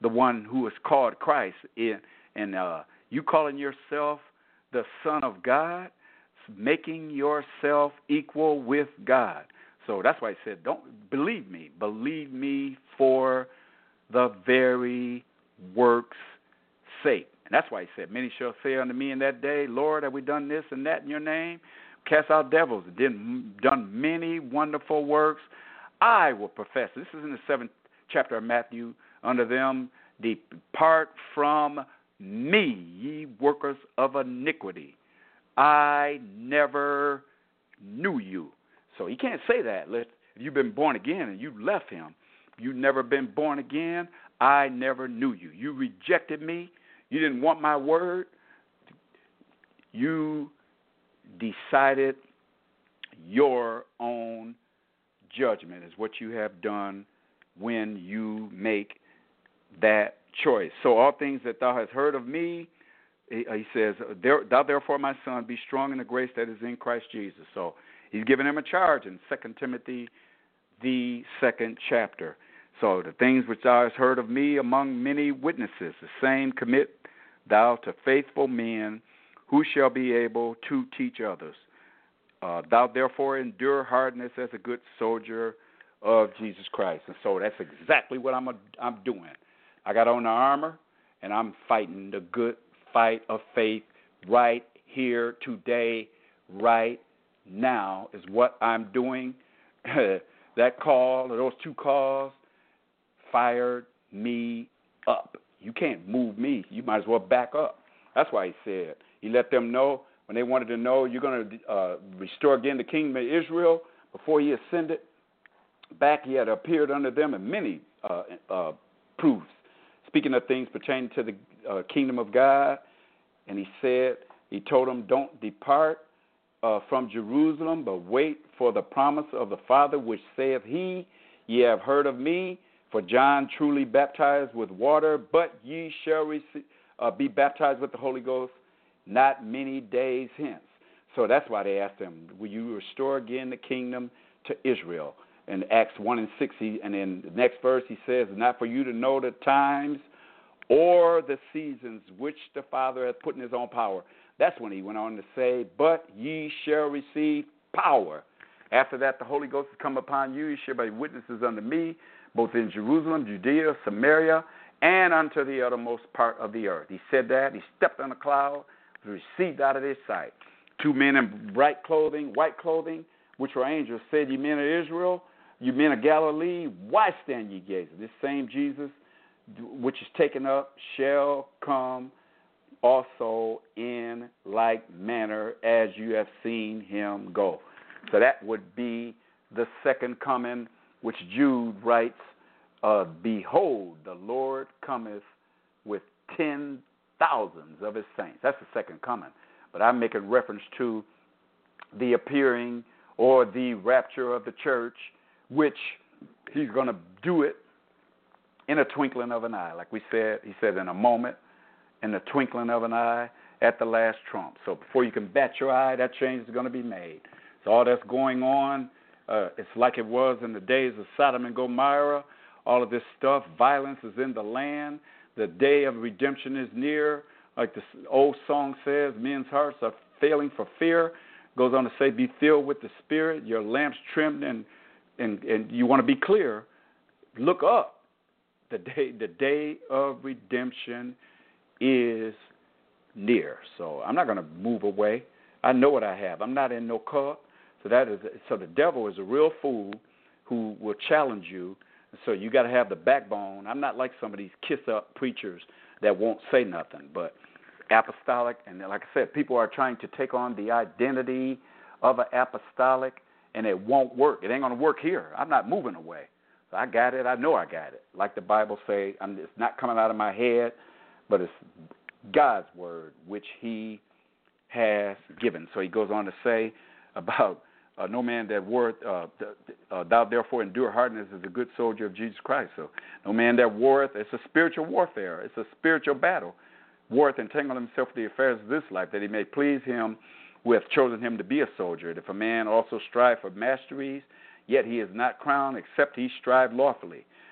the one who is called Christ. And you calling yourself the Son of God, making yourself equal with God. So that's why he said, don't believe me. Believe me for the very work's sake. And that's why he said, many shall say unto me in that day, Lord, have we done this and that in your name? Cast out devils, done many wonderful works. I will profess. This is in the 7th chapter of Matthew. Unto them, depart from me, ye workers of iniquity. I never knew you. So he can't say that. If you've been born again and you left him, you've never been born again, I never knew you. You rejected me. You didn't want my word. You decided your own judgment is what you have done when you make that choice. So all things that thou hast heard of me, he says, thou therefore, my son, be strong in the grace that is in Christ Jesus. So he's giving him a charge in 2 Timothy, the 2nd chapter. So the things which thou hast heard of me among many witnesses, the same commit thou to faithful men who shall be able to teach others. Thou therefore endure hardness as a good soldier of Jesus Christ. And so that's exactly what I'm doing. I got on the armor, and I'm fighting the good fight of faith right here, today, right now is what I'm doing. That call, or those 2 calls, fired me up. You can't move me. You might as well back up. That's why he said. He let them know when they wanted to know you're going to restore again the kingdom of Israel. Before he ascended back, he had appeared unto them in many proofs, speaking of things pertaining to the kingdom of God. And he told them, don't depart from Jerusalem, but wait for the promise of the Father, which saith he, ye have heard of me, for John truly baptized with water, but ye shall be baptized with the Holy Ghost not many days hence. So that's why they asked him, will you restore again the kingdom to Israel? In Acts 1:6, and in the next verse he says, not for you to know the times or the seasons which the Father hath put in his own power. That's when he went on to say, but ye shall receive power. After that, the Holy Ghost has come upon you. You shall be witnesses unto me, both in Jerusalem, Judea, Samaria, and unto the uttermost part of the earth. He said that. He stepped on a cloud, was received out of their sight. 2 men in bright clothing, white clothing, which were angels, said, ye men of Israel, you men of Galilee, why stand ye gazing? This same Jesus, which is taken up, shall come also in like manner as you have seen him go. So that would be the second coming, which Jude writes, behold, the Lord cometh with 10,000s of his saints. That's the second coming. But I'm making reference to the appearing or the rapture of the church, which he's going to do it in a twinkling of an eye. Like we said, he said in a moment, in the twinkling of an eye, at the last trump. So before you can bat your eye, that change is going to be made. So all that's going on, it's like it was in the days of Sodom and Gomorrah. All of this stuff, violence is in the land. The day of redemption is near. Like the old song says, men's hearts are failing for fear. Goes on to say, be filled with the Spirit, your lamps trimmed, and you want to be clear. Look up. The day of redemption is near. So I'm not going to move away. I know what I have. I'm not in no cult. So the devil is a real fool who will challenge you. So you got to have the backbone. I'm not like some of these kiss-up preachers that won't say nothing, but apostolic. And like I said, people are trying to take on the identity of an apostolic, and it won't work. It ain't going to work here. I'm not moving away. So I got it. I know I got it. Like the Bible say, it's not coming out of my head, but it's God's word, which he has given. So he goes on to say about no man that warreth, thou therefore endure hardness as a good soldier of Jesus Christ. So no man that warreth, it's a spiritual warfare. It's a spiritual battle. Warreth entangle himself with the affairs of this life, that he may please him who hath chosen him to be a soldier. And if a man also strive for masteries, yet he is not crowned, except he strive lawfully.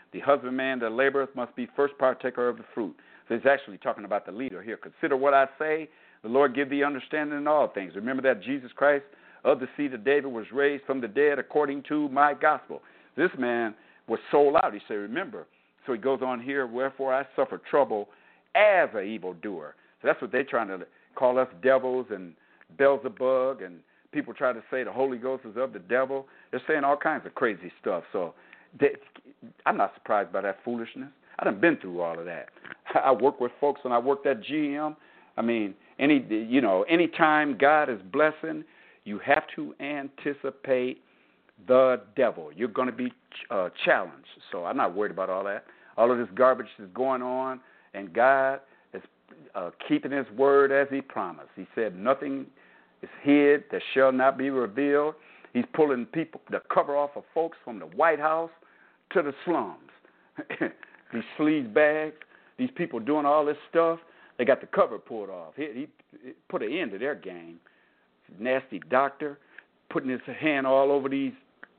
The husbandman that laboreth must be first partaker of the fruit. So he's actually talking about the leader here. Consider what I say. The Lord give thee understanding in all things. Remember that Jesus Christ of the seed of David was raised from the dead according to my gospel. This man was sold out. He said, remember. So he goes on here, wherefore I suffer trouble as an evildoer. So that's what they're trying to call us, devils and Beelzebub, and people try to say the Holy Ghost is of the devil. They're saying all kinds of crazy stuff. So I'm not surprised by that foolishness. I done been through all of that. I work with folks, and I worked at GM. I mean, anytime God is blessing, you have to anticipate the devil. You're going to be challenged. So I'm not worried about all that. All of this garbage is going on, and God is keeping his word as he promised. He said nothing is hid that shall not be revealed. He's pulling the cover off of folks from the White House to the slums. These sleaze bags, these people doing all this stuff, they got the cover pulled off. He put an end to their game. Nasty doctor putting his hand all over these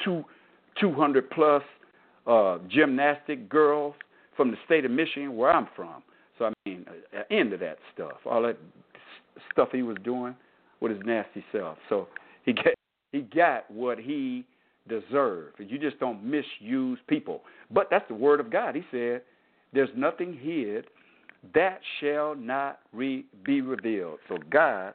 200-plus gymnastic girls from the state of Michigan, where I'm from. So, I mean, an end to that stuff, all that stuff he was doing with his nasty self. So he got what he deserved. You just don't misuse people. But that's the word of God. He said, there's nothing hid that shall not be revealed. So God's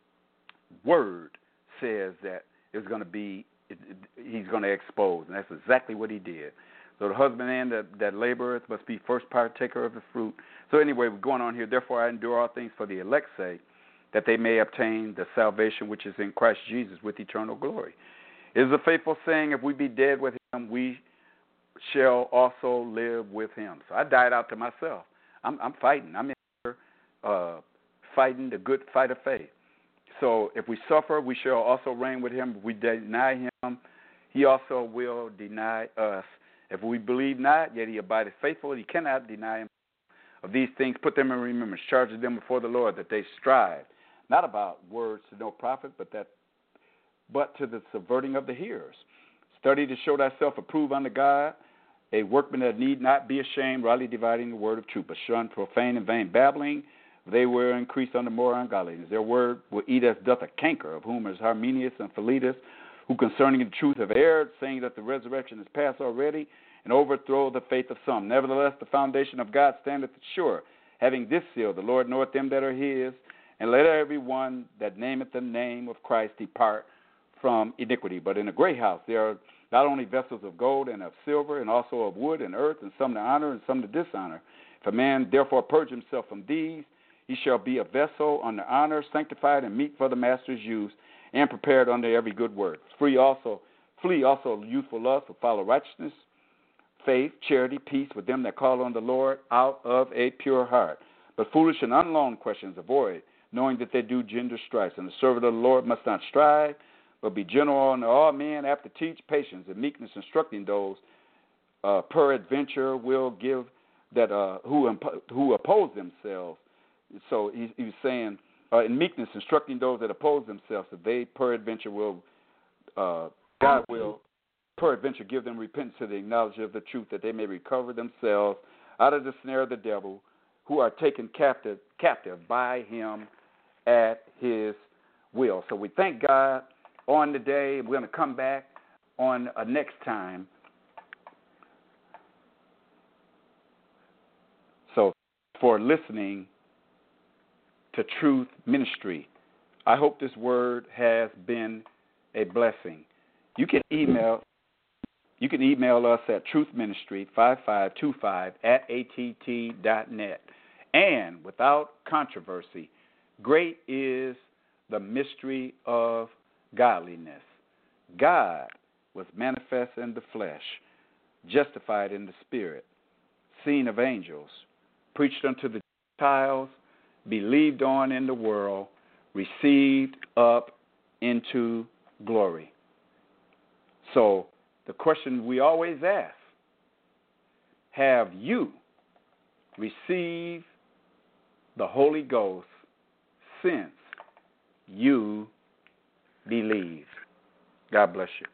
word says that it's going to be, he's going to expose, and that's exactly what he did. So the husbandman that laboreth must be first partaker of the fruit. So anyway, we're going on here. Therefore I endure all things for the elect's sake, that they may obtain the salvation which is in Christ Jesus with eternal glory. It is a faithful saying, if we be dead with him, we shall also live with him. So I died out to myself. I'm fighting. I'm in here fighting the good fight of faith. So if we suffer, we shall also reign with him. If we deny him, he also will deny us. If we believe not, yet he abideth faithful. He cannot deny him. Of these things, put them in remembrance, charge them before the Lord, that they strive, not about words to no profit, but to the subverting of the hearers. Study to show thyself approved unto God, a workman that need not be ashamed, rightly dividing the word of truth, but shun profane and vain babbling. They will increase unto more ungodliness. Their word will eat as doth a canker, of whom is Hymenaeus and Philetus, who concerning the truth have erred, saying that the resurrection is past already, and overthrow the faith of some. Nevertheless, the foundation of God standeth sure, having this seal, the Lord knoweth them that are his, and let every one that nameth the name of Christ depart from iniquity. But in a great house there are not only vessels of gold and of silver, and also of wood and earth, and some to honor and some to dishonor. If a man therefore purge himself from these, he shall be a vessel unto honor, sanctified and meet for the master's use, and prepared unto every good work. Flee also youthful lust, will follow righteousness, faith, charity, peace with them that call on the Lord out of a pure heart. But foolish and unlearned questions avoid, knowing that they do gender strifes. And the servant of the Lord must not strive, but be general unto all men, apt to teach, patience and meekness, instructing those peradventure will give that who oppose themselves. So he was saying, in meekness, instructing those that oppose themselves, that they peradventure will, God will peradventure give them repentance to the knowledge of the truth, that they may recover themselves out of the snare of the devil, who are taken captive by him at his will. So we thank God on the day. We're going to come back on next time. So for listening to Truth Ministry, I hope this word has been a blessing. You can email us at truthministry5525@att.net. And without controversy, great is the mystery of godliness. God was manifest in the flesh, justified in the spirit, seen of angels, preached unto the Gentiles, believed on in the world, received up into glory. So the question we always ask, have you received the Holy Ghost since you believe? God bless you.